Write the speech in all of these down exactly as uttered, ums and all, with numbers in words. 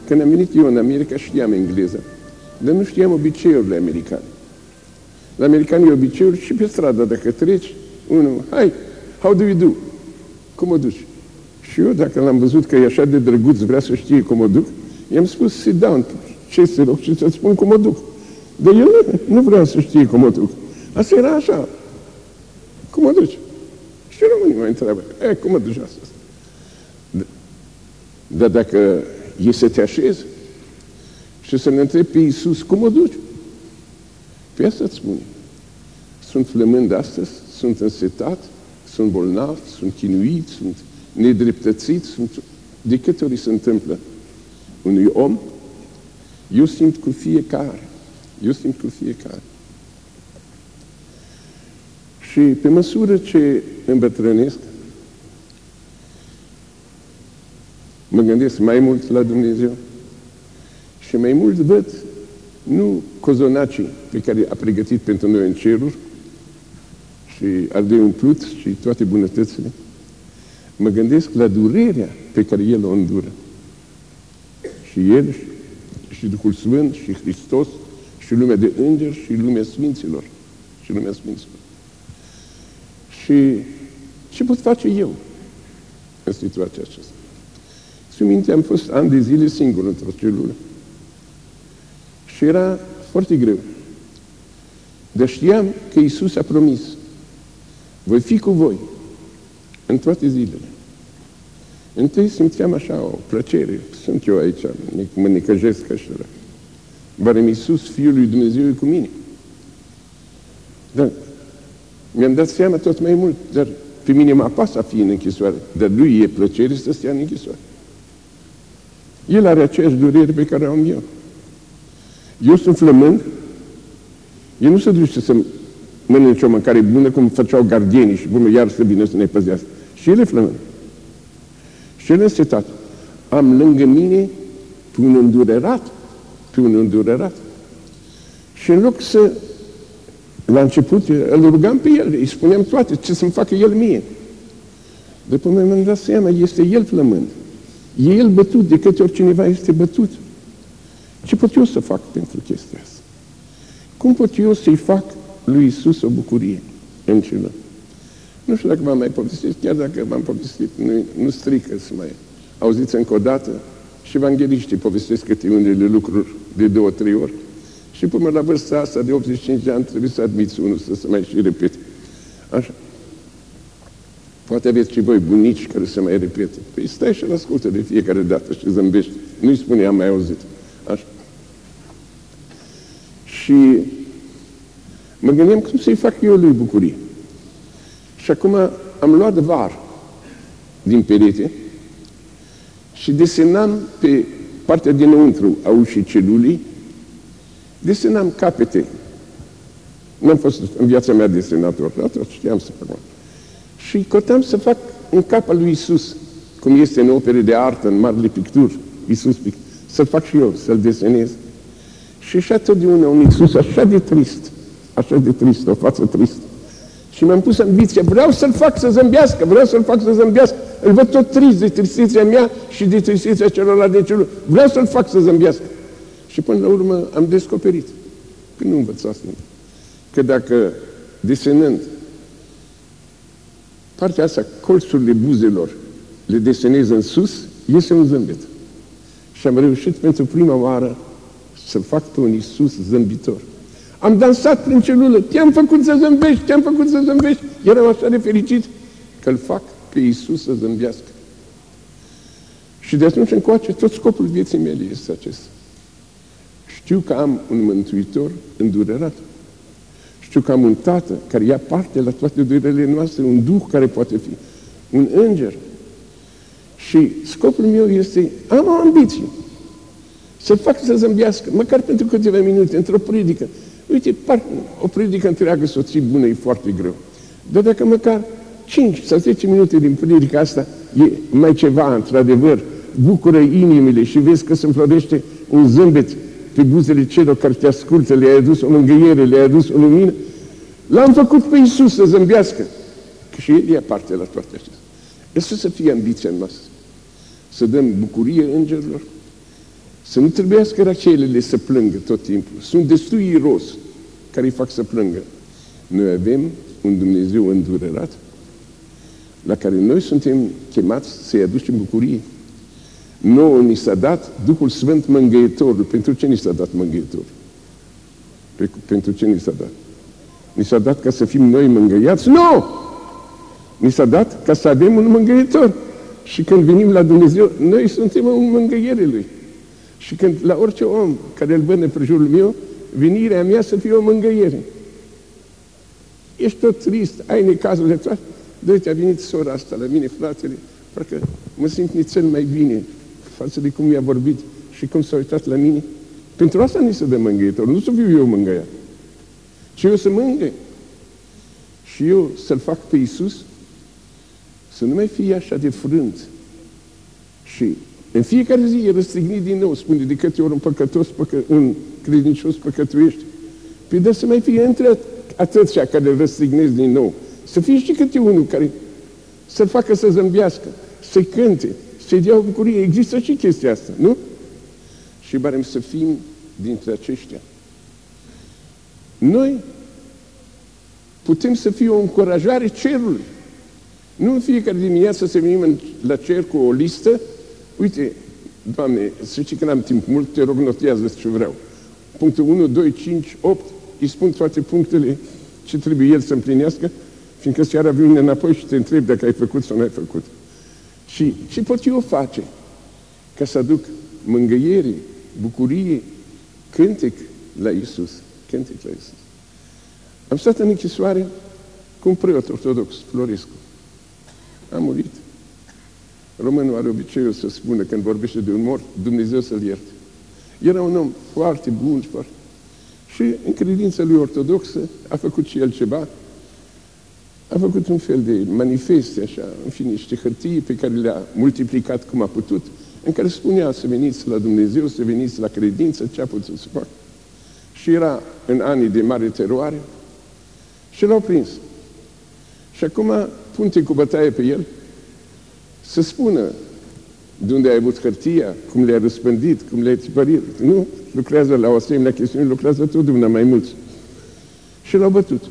când am venit eu în America, știam engleză, dar nu știam obiceiurile americane. La americani e obiceiuri și pe stradă, dacă treci, unul, hai, how do you do? Cum o duci? Și eu, dacă l-am văzut că e așa de drăguț, vrea să știe cum o duc, i-am spus, sit down, ce să loc și să-ți spun cum o duc. Dar el nu, nu vrea să știe cum o duc. Asta era așa. Cum o duci? Și românii mă întreabă, e, cum o duci astăzi? Dar dacă e să te așezi și să ne întrebi pe Iisus, cum o duci? Pe asta îți spune. Sunt flămând astăzi, sunt însetat, sunt bolnav, sunt chinuit, sunt nedreptățit, sunt... De câte ori se întâmplă unui om, eu simt cu fiecare. Eu simt cu fiecare. Și pe măsură ce îmbătrânesc, mă gândesc mai mult la Dumnezeu și mai mult văd nu cozonacii pe care a pregătit pentru noi în ceruri și ardei umplut și toate bunătățile, mă gândesc la durerea pe care El o îndură. Și El, și, și Duhul Sfânt, și Hristos, și lumea de îngeri, și lumea Sfinților. Și lumea Sfinților. Și ce pot face eu în situația aceasta? Țin minte, am fost ani de zile singur într-o celulă. Și era foarte greu. Dar știam că Iisus a promis, voi fi cu voi în toate zilele. Întâi simțeam așa o plăcere. Sunt eu aici, mă necăjesc așa. Barem Iisus, Fiul lui Dumnezeu, e cu mine. Dar mi-am dat seama tot mai mult, dar pe mine mă apasă a fi în închisoare, dar lui e plăcere să stea în închisoare. El are aceeași durere pe care o am eu. Eu sunt flămând, el nu se duce să mănânce o mâncare bună cum făceau gardienii și bună, iar să vină să ne păzească. Și el e flămând. Și el însetat. Am lângă mine pe un îndurerat, pe un îndurerat. Și în loc să, la început, îl rugam pe el, îi spuneam toate, ce să-mi facă el mie. După mine m-am dat seama, este el flămând. E el bătut de câte ori cineva este bătut. Ce pot eu să fac pentru chestia asta? Cum pot eu să-i fac lui Iisus o bucurie în celălalt? Nu știu dacă v-am mai povestit, chiar dacă v-am povestit, nu, nu strică să mai auziți încă o dată. Și evangheliștii povestesc câte unele lucruri de două, trei ori. Și până la vârsta asta de optzeci și cinci de ani trebuie să admiți unul să se mai și repete. Așa. Poate aveți și voi bunici care se mai repete. Păi stai și ascultă de fiecare dată și zâmbești. Nu-i spune, am mai auzit. Așa. Și mă gândeam cum să-i fac eu lui bucurie. Și acum am luat var din perete și desenam pe partea dinăuntru a ușii celulii, desenam capete. N-am fost în viața mea desenator, dar tot știam să fac. Și căutam să fac un cap al lui Iisus, cum este în opere de artă, în marile picturi, Iisus, să-l fac și eu, să-l desenez. Și așa totdeauna un Iisus așa de trist, așa de trist, o față tristă. Și mi-am pus ambiția, vreau să-l fac să zâmbească, vreau să-l fac să zâmbească. Îl văd tot trist de tristețea mea și de tristețea celorlalți de celor. Vreau să-l fac să zâmbească. Și până la urmă am descoperit, că nu învățasem, că dacă desenând partea asta, colțurile buzelor, le desenez în sus, iese un zâmbet. Și am reușit pentru prima oară să fac pe un Iisus zâmbitor. Am dansat prin celulă, te-am făcut să zâmbești, te-am făcut să zâmbești. Eram așa de fericit că îl fac pe Iisus să zâmbească. Și de atunci încoace, tot scopul vieții mele este acesta. Știu că am un Mântuitor îndurerat. Știu că am un Tată care ia parte la toate durerile noastre, un Duh care poate fi, un Înger. Și scopul meu este, am o ambiție, să-l fac să zâmbească, măcar pentru câteva minute, într-o predică. Uite, par, o predică întreagă să o ții bună e foarte greu. Dar dacă măcar cinci sau zece minute din predica asta e mai ceva, într-adevăr, bucură inimile și vezi că se înflorește un zâmbet pe buzele celor care te ascultă, le-ai adus o mângâiere, le-ai adus o lumină, l-am făcut pe Iisus să zâmbească. Că și El ia parte la toate acestea. Asta să fie ambiția noastră. Să dăm bucurie îngerilor, Să nu trebuiască racelele să plângă tot timpul. Sunt destui iros care îi fac să plângă. Noi avem un Dumnezeu îndurerat, la care noi suntem chemați să-i aducem bucurie. Nouă ni s-a dat Duhul Sfânt Mângâietorul. Pentru ce ni s-a dat Mângâietorul? Pe, pentru ce ni s-a dat? Ni s-a dat ca să fim noi mângâiați? Nu! Ni s-a dat ca să avem un mângâietor. Și când venim la Dumnezeu, noi suntem în mângâiere Lui. Și când la orice om care îl văd în prejurul meu, venirea mea să fie o mângâiere. Ești tot trist, ai necazurile toate. Dă-te, a venit sora asta la mine, fratele, parcă mă simt nițel mai bine față de cum mi-a vorbit și cum s-a uitat la mine. Pentru asta ni se dă mângâietor, nu să fiu eu mângâiat, ci eu să mângâi. Și eu să-L fac pe Iisus să nu mai fie așa de frânt. Și în fiecare zi e răstignit din nou, spune, de câte ori un păcătos, păcă, un credincios păcătuiește. Păi dă să mai fie între atâția care îl răstignesc din nou. Să fie și câte unul care să-l facă să zâmbească, să-i cânte, să-i dea o bucurie. Există și chestia asta, nu? Și barem să fim dintre aceștia. Noi putem să fie o încurajare cerului. Nu în fiecare dimineață să venim la cer cu o listă. Uite, Doamne, să știi că n-am timp mult, te rog, notează ce vreau. Punctul unu, doi, cinci, opt, îi spun toate punctele ce trebuie el să împlinească, fiindcă seara vine înapoi și te întreb dacă ai făcut sau nu ai făcut. Și ce pot eu face ca să aduc mângâiere, bucurie, cântec la Iisus? Cântec la Iisus. Am stat în închisoare cu un preot ortodox, Florescu. A murit. Românul are obiceiul să spună când vorbește de un mort, Dumnezeu să-l ierte. Era un om foarte bun, foarte... Și în credința lui ortodoxă a făcut și el ceva. A făcut un fel de manifeste, așa, în fine, niște hârtii pe care le-a multiplicat cum a putut, în care spunea să veniți la Dumnezeu, să veniți la credință, ce a putut să facă. Și era în anii de mare teroare și l-au prins. Și acum pun-te cu bătaie pe el să spună de unde ai avut hârtia, cum le-ai răspândit, cum le-ai tipărit. Nu? Lucrează la o asemenea chestiune, lucrează tot una mai mulți. Și l-au bătut.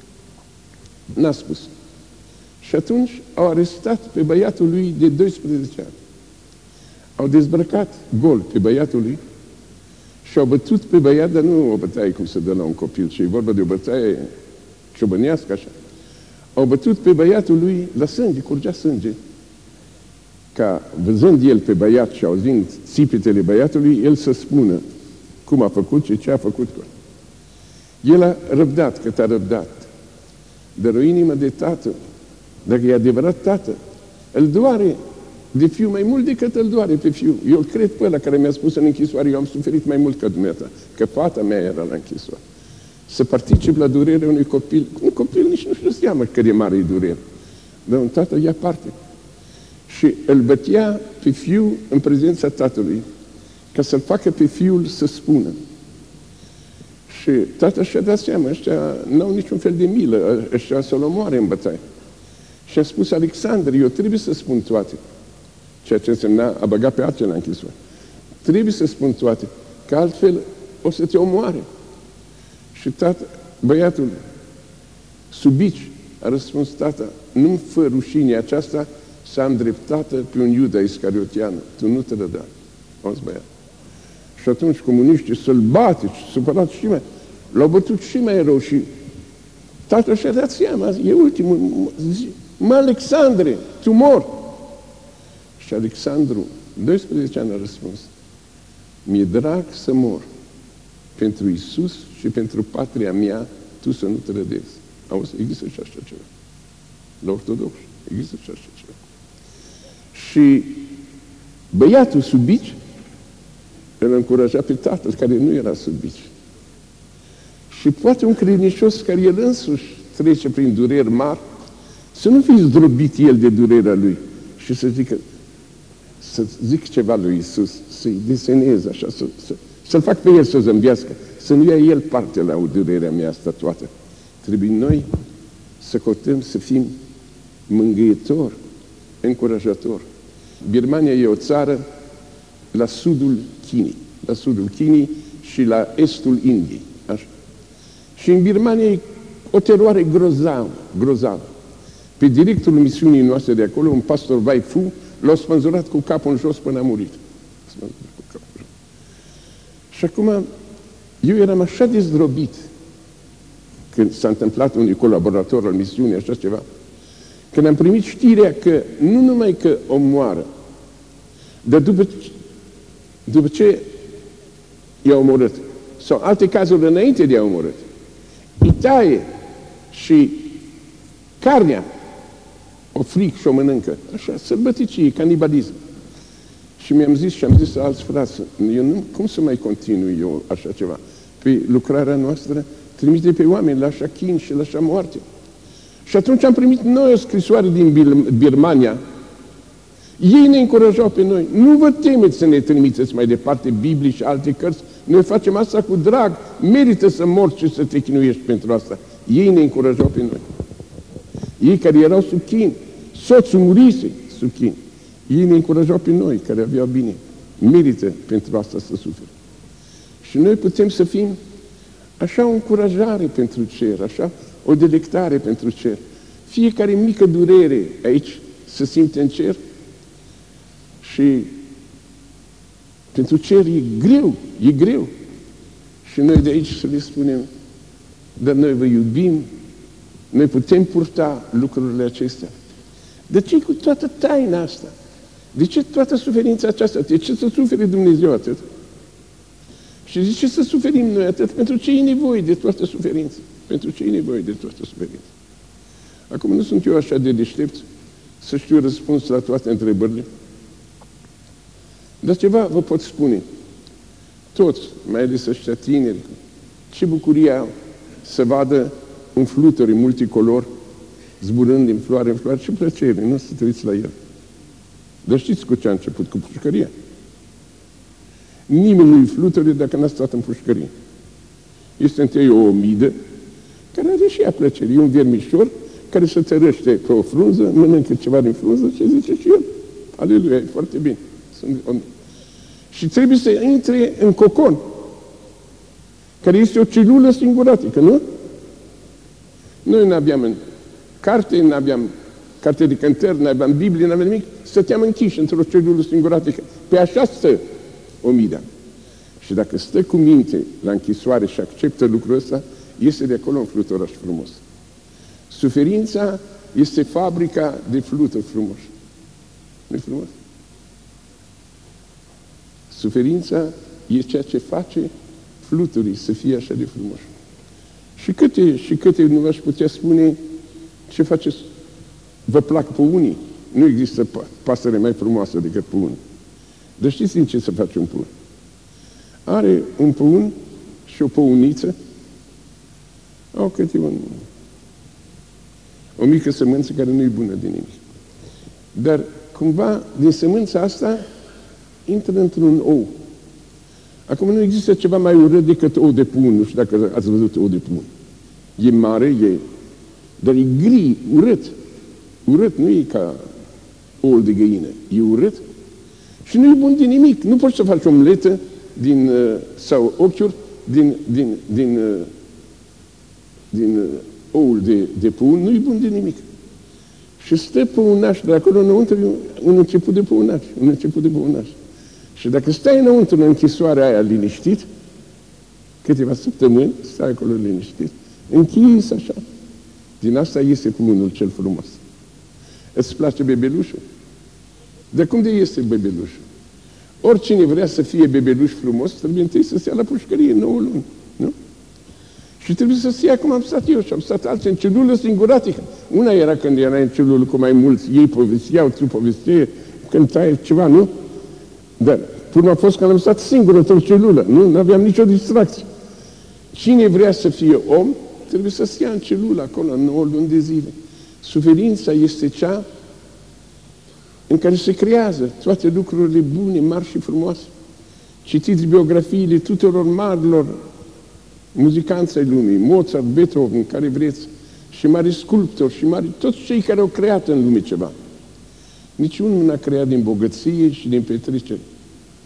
N-a spus. Și atunci au arestat pe băiatul lui de doisprezece ani. Au dezbrăcat gol pe băiatul lui și au bătut pe băiat, dar nu o bătaie cum se dă la un copil, ci e vorba de o bătaie ciobănească, așa. Au bătut pe băiatul lui la sânge, curgea sânge. Ca văzând el pe băiat și auzind țipetele băiatului, el să spună cum a făcut și ce a făcut cu el. El a răbdat, cât a răbdat. Dar o inimă de tată, dacă e adevărat tată, îl doare de fiu mai mult decât îl doare pe fiu. Eu îl cred pe ăla care mi-a spus în închisoare, eu am suferit mai mult ca dumneata, că fata mea era la închisoare. Să particip la durerea unui copil. Un copil nici nu știu seama cât de mare e durere. Dar un tată ia parte. Și îl bătea pe fiul în prezența tatălui, ca să-l facă pe fiul să spună. Și tatăl și-a dat seama, ăștia n-au niciun fel de milă, ăștia să-l omoare în bătaie. Și a spus, Alexandru, eu trebuie să spun toate. Ceea ce însemna a băga pe alții la închisoare. Trebuie să spun toate, că altfel o să te omoare. Și tată, băiatul, subici, a răspuns, tata, nu-mi fă rușinea aceasta să am dreptate pe un Iuda Iscariotean. Tu nu te răda. Auzi, băiat. Și atunci comuniștii sălbatici, supărați și mai, l-au bătut și mai rău și tatăl și-a dat seama, e ultimul, zi, mă, Alexandre, tu mor. Și Alexandru, doisprezece ani, a răspuns, mi-e drag să mor pentru Iisus și pentru patria mea, tu să nu te rădezi. Auzi, există și așa ceva. La ortodox, există și așa ceva. Și băiatul subici îl încuraja pe tatăl care nu era subici. Și poate un credincios care el însuși trece prin dureri mari, să nu fie zdrobit el de durerea lui și să zică, să zic ceva lui Iisus, să-i deseneze așa, să, să, să-l fac pe el să zâmbească, să nu ia el parte la durerea mea asta toată. Trebuie noi să căutăm să fim mângâietori, încurajatori. Birmania e o țară la sudul Chinei, la sudul Chinei și la estul Indiei. Așa. Și în Birmania e o teroare grozavă, grozavă. Pe directorul misiunii noastre de acolo, un pastor Vai Fu, l-a spânzurat cu capul în jos până a murit. Și acum, eu eram așa de zdrobit când s-a întâmplat unui colaborator al misiunii, așa ceva, când am primit știrea că nu numai că o moară, dar după ce, după ce i-a omorât, sau alte cazuri înainte de a omorât, îi taie și carnea o fric și o mănâncă. Așa, sărbăticie, canibalism. Și mi-am zis și am zis alți frați, eu nu, cum să mai continui eu așa ceva? Pe lucrarea noastră trimite pe oameni la așa chin și la așa moarte. Și atunci am primit noi o scrisoare din Birmania. Ei ne încurajau pe noi. Nu vă temeți să ne trimiteți mai departe Biblii și alte cărți. Noi facem asta cu drag. Merită să mori și să te chinuiești pentru asta. Ei ne încurajau pe noi. Ei care erau sub chin. Soțul murise sub chin. Ei ne încurajau pe noi care aveau bine. Merită pentru asta să suferi. Și noi putem să fim așa o încurajare pentru cer, așa o delectare pentru cer. Fiecare mică durere aici se simte în cer și pentru cer e greu, e greu. Și noi de aici să le spunem, dar noi vă iubim, noi putem purta lucrurile acestea. De ce cu toată taina asta? De ce toată suferința aceasta? De ce să sufere Dumnezeu atât? Și de ce să suferim noi atât? Pentru ce e nevoie de toată suferința? Pentru ce e nevoie de toată suferința? Acum nu sunt eu așa de deștept să știu răspuns la toate întrebările. Dar ceva vă pot spune. Toți, mai ales ăștia tineri, ce bucurie au să vadă un flutări multicolor zburând din floare în floare, ce plăcere, nu să te uiți la el. Dar știți cu ce a început? Cu pușcăria. Nimeni nu-i flutări dacă n-a stat în pușcărie. Este întâi o omidă care are și ea plăcere. E un vermișor care se tărăște pe o frunză, mănâncă ceva din frunză și zice și el. Aleluia, e foarte bine. Și trebuie să intre în cocon, care este o celulă singuratică, nu? Noi nu aveam în carte, nu aveam carte de cântări, nu aveam Biblie, nu aveam nimic, stăteam închiși într-o celulă singuratică. Pe așa stă omida. Și dacă stă cu minte la închisoare și acceptă lucrul ăsta, iese de acolo un fluturaș frumos. Suferința este fabrica de fluturi frumoși. Nu-i frumos? Suferința e ceea ce face fluturii să fie așa de frumoși. Și câte, și câte nu v-aș putea spune ce faceți? Vă plac pe unii? Nu există pasăre mai frumoasă decât păun. Dar știți din ce se face un păun? Are un păun și o păuniță, au câte un, o mică sămânță care nu e bună de nimic. Dar cumva din sămânța asta intră într-un ou. Acum nu există ceva mai urât decât ou de păun. Nu știu dacă ați văzut ou de păun. E mare, e, dar e gri, urât. Urât nu e ca oul de găină. E urât și nu e bun de nimic. Nu poți să faci omletă din, sau ochiuri din, din, din, din oul de, de păun. Nu e bun de nimic. Și stă păunaș de acolo înăuntru, un început de păunaș. Un început de păunaș. Și dacă stai înăuntru în închisoarea aia liniștit, câteva săptămâni, stai acolo liniștit, închis așa. Din asta iese păunul cel frumos. Îți place bebelușul? Dar cum de este bebelușul? Oricine vrea să fie bebeluș frumos, trebuie întâi să se ia la pușcărie nouă luni, nu? Și trebuie să se ia cum am stat eu și am stat alții în celulă singuratică. Una era când era în celulă cu mai mulți, ei povesteau, tu povesteai, cântai ceva, nu? Dar până a fost când am stat singur într-o celulă, nu? Nu aveam nicio distracție. Cine vrea să fie om, trebuie să se ia în celulă acolo, în nouă luni de zile. Suferința este cea în care se creează toate lucrurile bune, mari și frumoase. Citiți biografiile tuturor marilor muzicanți ai lumii, Mozart, Beethoven, care vreți, și mari sculptori, și mari, toți cei care au creat în lume ceva. Niciunul n-a creat din bogăție și din petrecere.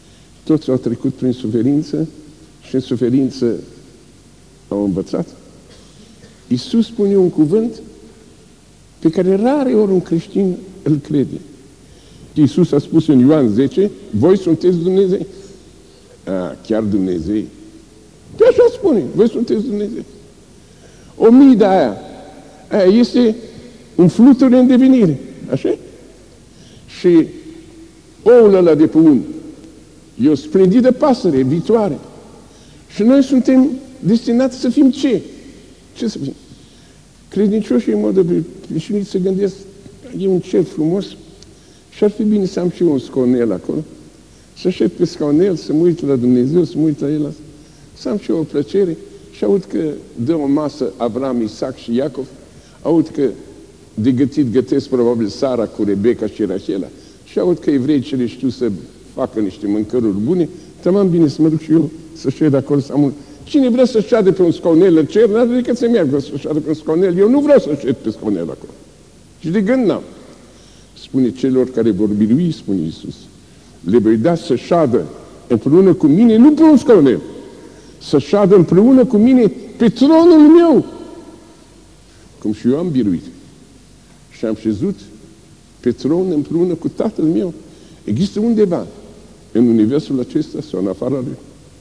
Toți au trecut prin suferință și în suferință au învățat. Iisus spune un cuvânt pe care rare ori un creștin îl crede. Iisus a spus în Ioan zece, voi sunteți Dumnezei. A, chiar Dumnezei. De așa spune, voi sunteți Dumnezei. O mii de aia, aia este un fluture în devenire, așa? Și oul ăla de păun e o splendidă pasăre viitoare. Și noi suntem destinați să fim ce? Ce să fim? Credincioșii în mod obișnuit se gândesc, e un cer frumos și ar fi bine să am și eu un scaunel acolo, să așez pe scaunel, să mă uit la Dumnezeu, să mă uit la El, să am și eu o plăcere și aud că dă o masă Avram, Isaac și Iacov, aud că de gătit gătesc probabil Sara cu Rebecca și Rachela și aud că evrei cele știu să facă niște mâncăruri bune, tămam bine să mă duc și eu să șed acolo, să am un... Cine vrea să șadă pe un scaunel în cer, n-are decât să meargă să șadă pe un scaunel. Eu nu vreau să șed pe scaunel acolo. Și de gând n-am. Spune celor care vor birui, spune Iisus, le voi da să șadă împreună cu mine, nu pe un scaunel, să șadă împreună cu mine pe tronul meu. Cum și eu am biruit. Și am șezut pe tron împreună cu Tatăl meu. Există undeva în universul acesta sau în afara lui.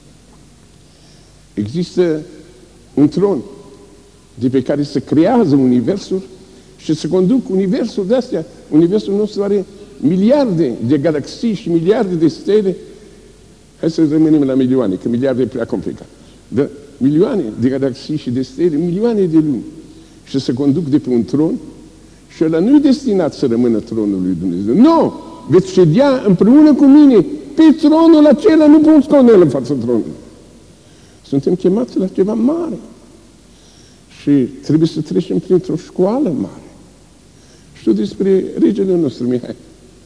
Există un tron de pe care se creează universul și se conduc universul de astea. Universul nostru are miliarde de galaxii și miliarde de stele. Hai să rămânem la milioane, că miliarde e prea complicat. De milioane de galaxii și de stele, milioane de lumi. Și se conduc de pe un tron și ăla nu e destinat să rămână tronul lui Dumnezeu. Nu! Veți ședea împreună cu mine pe tronul acela, nu pe un scaunel în fața tronului. Suntem chemați la ceva mare. Și trebuie să trecem printr-o școală mare. Știu despre regele nostru, Mihai.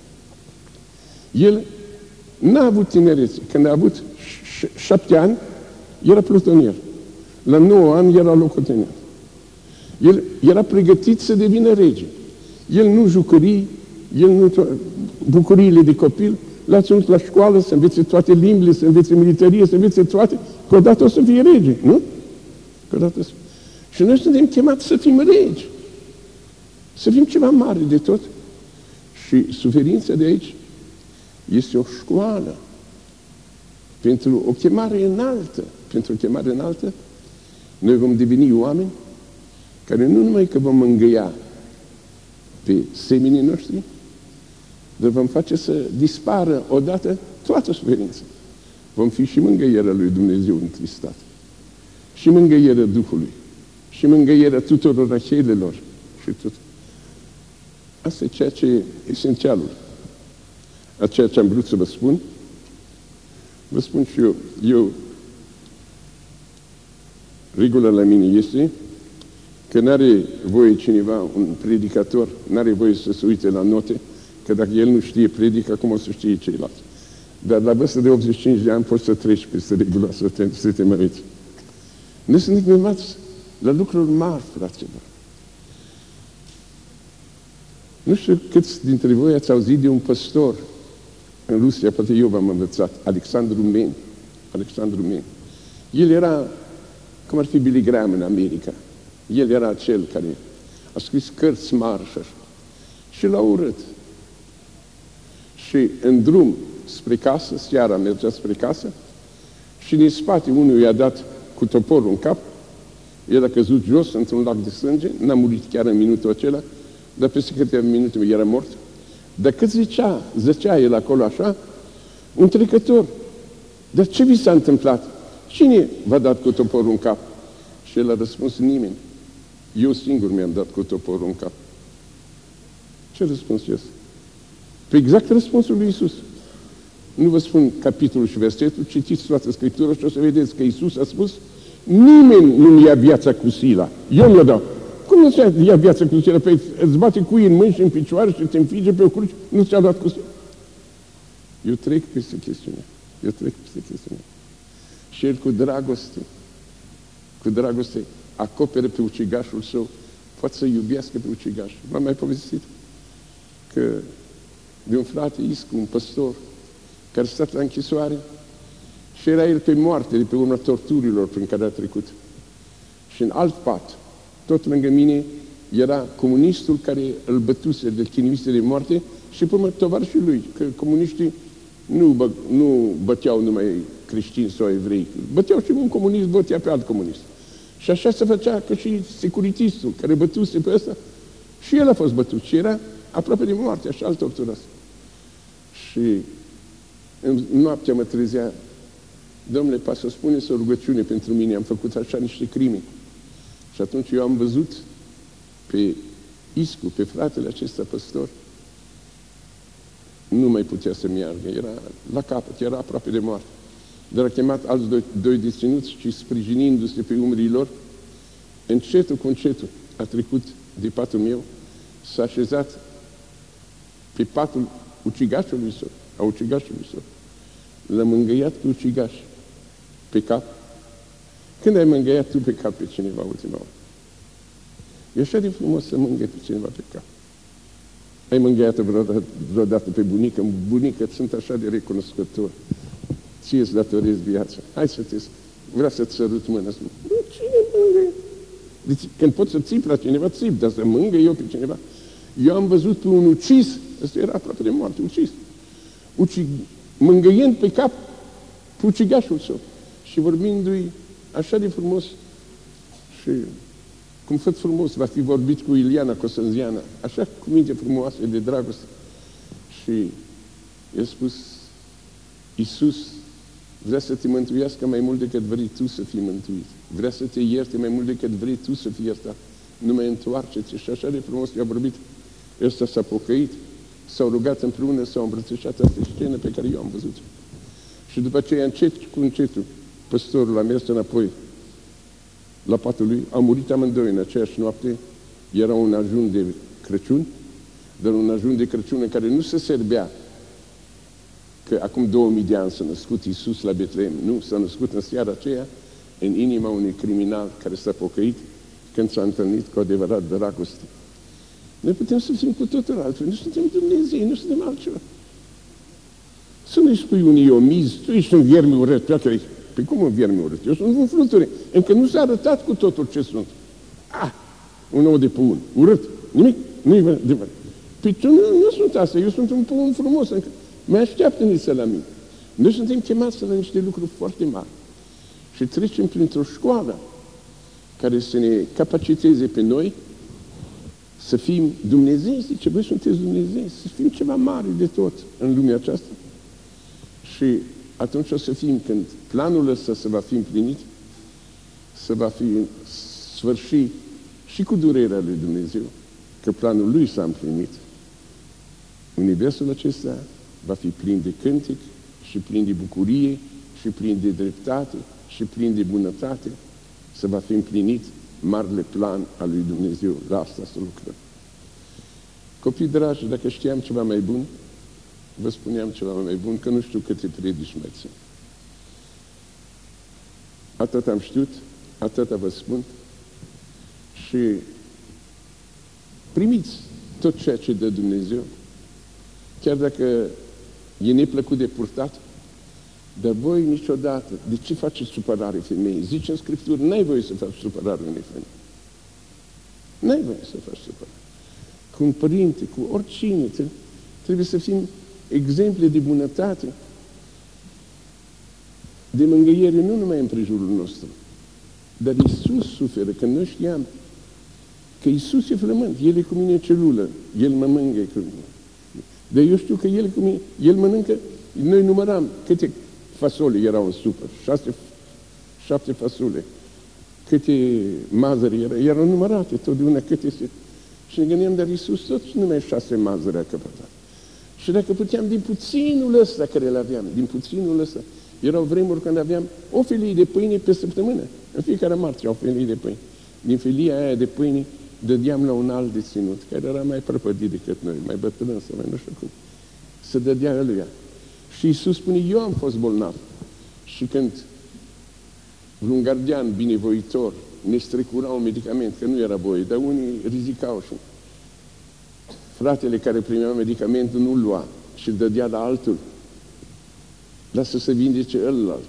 El n-a avut tinerețe. Când a avut șapte ani, era plutonier. La nouă ani era locotenent. El era pregătit să devină rege. El nu jucării, el nu bucuriile de copil, l-a ținut la școală să învețe toate limbile, să învețe militarie, să învețe toate, că odată o să fie rege, nu? Că odată o să... Și noi suntem chemați să fim regi. Să fim ceva mare de tot. Și suferința de aici este o școală pentru o chemare înaltă. Pentru o chemare înaltă, noi vom deveni oameni care nu numai că vom mângâia pe seminii noștri, dar vom face să dispară odată toată suferința. Vom fi și mângâierea lui Dumnezeu întristat, și mângâierea Duhului, și mângâierea tuturor rachelelor și tot. Asta e ceea ce e esențialul. A ceea ce am vrut să vă spun, vă spun și eu. Eu, regula la mine este că n-are voie cineva, un predicator, n-are voie să se uite la note, că dacă el nu știe predica, cum o să știe ceilalți. Dar la vârstă de optzeci și cinci de ani poți să treci peste regula, să te, să te măriți. Noi suntem chemați la lucruri mari, fraților. Nu știu câți dintre voi ați auzit de un păstor în Rusia, poate eu v-am învățat, Alexandru Men. Alexandru Men. El era, cum ar fi Billy Graham în America. El era cel care a scris cărți mari și așa. Și l-a urât. Și în drum spre casă, seara mergea spre casă, și din spate unul i-a dat cu toporul în cap, el a căzut jos într-un lac de sânge, n-a murit chiar în minutul acela, dar peste câteva minute era mort. Dar cât zicea, zăcea el acolo așa, un trecător. Dar ce vi s-a întâmplat? Cine v-a dat cu toporul în cap? Și el a răspuns, nimeni. Eu singur mi-am dat cu toporul în cap. Ce răspuns este? Pe exact răspunsul lui Iisus. Nu vă spun capitolul și versetul, citiți toată Scriptura și o să vedeți că Iisus a spus, nimeni nu-mi ia viața cu sila. Eu mi-o dau. Cum nu ți-a ia viața cu sila? Păi îți bate cuii în mâini și în picioare și te înfige pe o cruce, nu ți-a dat cu sila. Eu trec peste chestiunea. Eu trec peste chestiunea. Și el cu dragoste, cu dragoste, acoperă pe ucigașul său, poate să iubească pe ucigaș. V-am mai povestit că de un frate Iscu, un păstor, care a stat la închisoare Și era el pe moarte de pe urma torturilor prin care a trecut. Și în alt pat, tot lângă mine, era comunistul care îl bătuse, de chinuise de moarte și pe urmă tovarășul lui, că comuniștii nu, bă, nu băteau numai creștini sau evrei, băteau și un comunist, bătea pe alt comunist. Și așa se făcea că și securitistul care bătuse pe ăsta, și el a fost bătut și era aproape de moarte, așa îl torturase. Și în noaptea mă trezea, domnule, poate să spuneți o rugăciune pentru mine, am făcut așa niște crime. Și atunci eu am văzut pe Iscu, pe fratele acesta păstor, nu mai putea să meargă, era la capăt, era aproape de moarte. Dar a chemat alți doi, doi deținuți și sprijinindu-se pe umerii lor, încetul cu încetul a trecut de patul meu, s-a așezat pe patul ucigașului său, a ucigașului său. L-a mângâiat cu ucigaș pe cap. Când ai mângâiat tu pe cap pe cineva ultima oară? E așa de frumos să mângâi pe cineva pe cap. Ai mângâiat-o vreodată, vreodată pe bunică? Bunică, sunt așa de recunoscător. Ție îți datorez viața. Hai să te... Vreau să-ți sărut mâna. Cine mângâie? Deci, când poți să țipi la cineva, țip, dar să mângâie eu pe cineva. Eu am văzut pe un ucis, ăsta era aproape de moarte, ucis, ucig, mângâiând pe cap pe ucigașul său și vorbindu-i așa de frumos și cum făt frumos va fi vorbit cu Iliana Cosânziana, așa cuvinte frumoase de dragoste. Și i-a spus, Iisus vrea să te mântuiască mai mult decât vrei tu să fii mântuit. Vrea să te ierte mai mult decât vrei tu să fii iertat. Numai întoarce-ți. Și așa de frumos i-a vorbit. Ăsta s-a pocăit, s-au rugat împreună, s-au îmbrățișat. Asta e scenă pe care eu am văzut. Și după aceea, încet cu încetul, păstorul a mers înapoi la patul lui. Au murit amândoi în aceeași noapte. Era un ajun de Crăciun, dar un ajun de Crăciun în care nu se serbea că acum două mii de ani s-a născut Iisus la Betlehem. Nu, s-a născut în seara aceea în inima unui criminal care s-a pocăit când s-a întâlnit cu adevărat dragoste. Noi putem să fim cu totul altfel. Nu suntem Dumnezei, nu suntem altceva. Să nu-i spui unii omizi, tu ești un vierme urât, pe acolo. Păi cum un vierme urât? Eu sunt un fluture. Încă nu s-a arătat cu totul ce sunt. Ah, un ou de păun. Urât. Nimic. Nu-i adevărat. Păi tu nu, nu sunt asta. Eu sunt un păun frumos. Încă mai așteaptă nici la mine. Noi suntem chemați la niște lucruri foarte mari. Și trecem printr-o școală care să ne capaciteze pe noi să fim Dumnezei, zice, voi sunteți Dumnezei, să fim ceva mare de tot în lumea aceasta. Și atunci o să fim, când planul ăsta se va fi împlinit, se va fi sfârșit și cu durerea lui Dumnezeu, că planul lui s-a împlinit. Universul acesta va fi plin de cântec și plin de bucurie și plin de dreptate și plin de bunătate, să va fi împlinit marele plan al lui Dumnezeu. La asta să lucrăm. Copii dragi, dacă știam ceva mai bun, vă spuneam ceva mai bun, că nu știu câte predici mai țin. Atât am știut, atât vă spun și primiți tot ceea ce dă Dumnezeu, chiar dacă e neplăcut de purtat, dar voi niciodată, de ce faceți supărare femeii? Zice în Scriptură, n-ai voie să faci supărare unei femei. N-ai voie să faci supărare. Cu un părinte, cu oricine, trebuie să fim exemple de bunătate, de mângâiere, nu numai în prejurul nostru. Dar Iisus suferă, că noi știam că Iisus e flământ, El e cu mine în celulă, El mă mângâie cu mine. Dar eu știu că El cu mine, El mănâncă, noi număram câte fasole erau în supă, șase, șapte fasole, câte mazăre erau, erau numărate totdeauna câte se... Și ne gândeam, dar Iisus tot numai șase mazăre a căpătat. Și dacă puteam, din puținul ăsta care îl aveam, din puținul ăsta, erau vremuri când aveam o felie de pâine pe săptămână. În fiecare marți o felie de pâine. Din felia aia de pâine dădeam la un alt deținut, care era mai prăpădit decât noi, mai bătrân sau mai nu știu cum. Să dădea eluia. Și Iisus spune, eu am fost bolnav. Și când un gardian binevoitor ne strecura un medicament, că nu era voie, dar unii rizicau și fratele care primea medicamentul nu lua și îl dădea la altul. Lasă să vindece ălalt.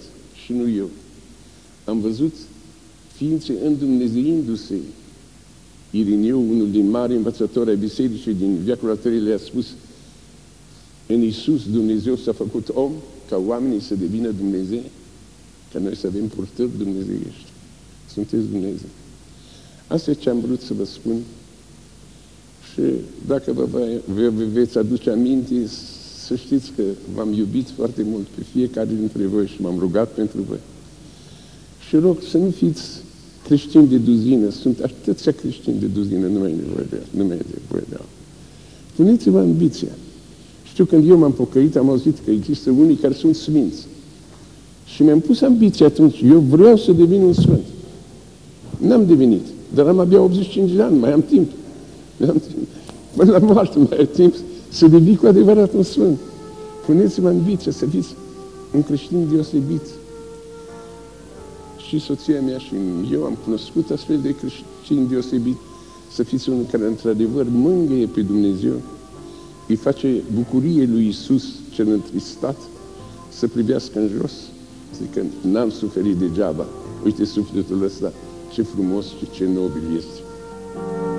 și nu eu. Am văzut ființe îndumnezeindu-se. Irineu, unul din mari învățători ai bisericii din veacul al treilea, a spus: în Iisus Dumnezeu s-a făcut om ca oamenii să devină Dumnezei, ca noi să avem purtări dumnezeiești. Sunteți Dumnezeu. Asta e ce am vrut să vă spun. Și dacă vă, vă, vă veți aduce aminte, să știți că v-am iubit foarte mult pe fiecare dintre voi și m-am rugat pentru voi. Și rog să nu fiți creștini de duzină. Sunt atâția creștini de duzină, nu mai e nevoie de nu mai e nevoie de Puneți-vă ambiția. Știu, când eu m-am pocăit, am auzit că există unii care sunt sfinți. Și mi-am pus ambiția atunci. Eu vreau să devin un sfânt. N-am devenit, dar am abia optzeci și cinci de ani, mai am timp. Am timp. Până la moarte mai ai timp să devii cu adevărat un sfânt. Puneți-vă ambiția să fiți un creștin deosebit. Și soția mea și eu am cunoscut astfel de creștini deosebit, să fiți unul care într-adevăr mângâie pe Dumnezeu, îi face bucurie lui Iisus cel întristat să privească în jos, zică, n-am suferit degeaba, uite sufletul ăsta, ce frumos și ce nobil este.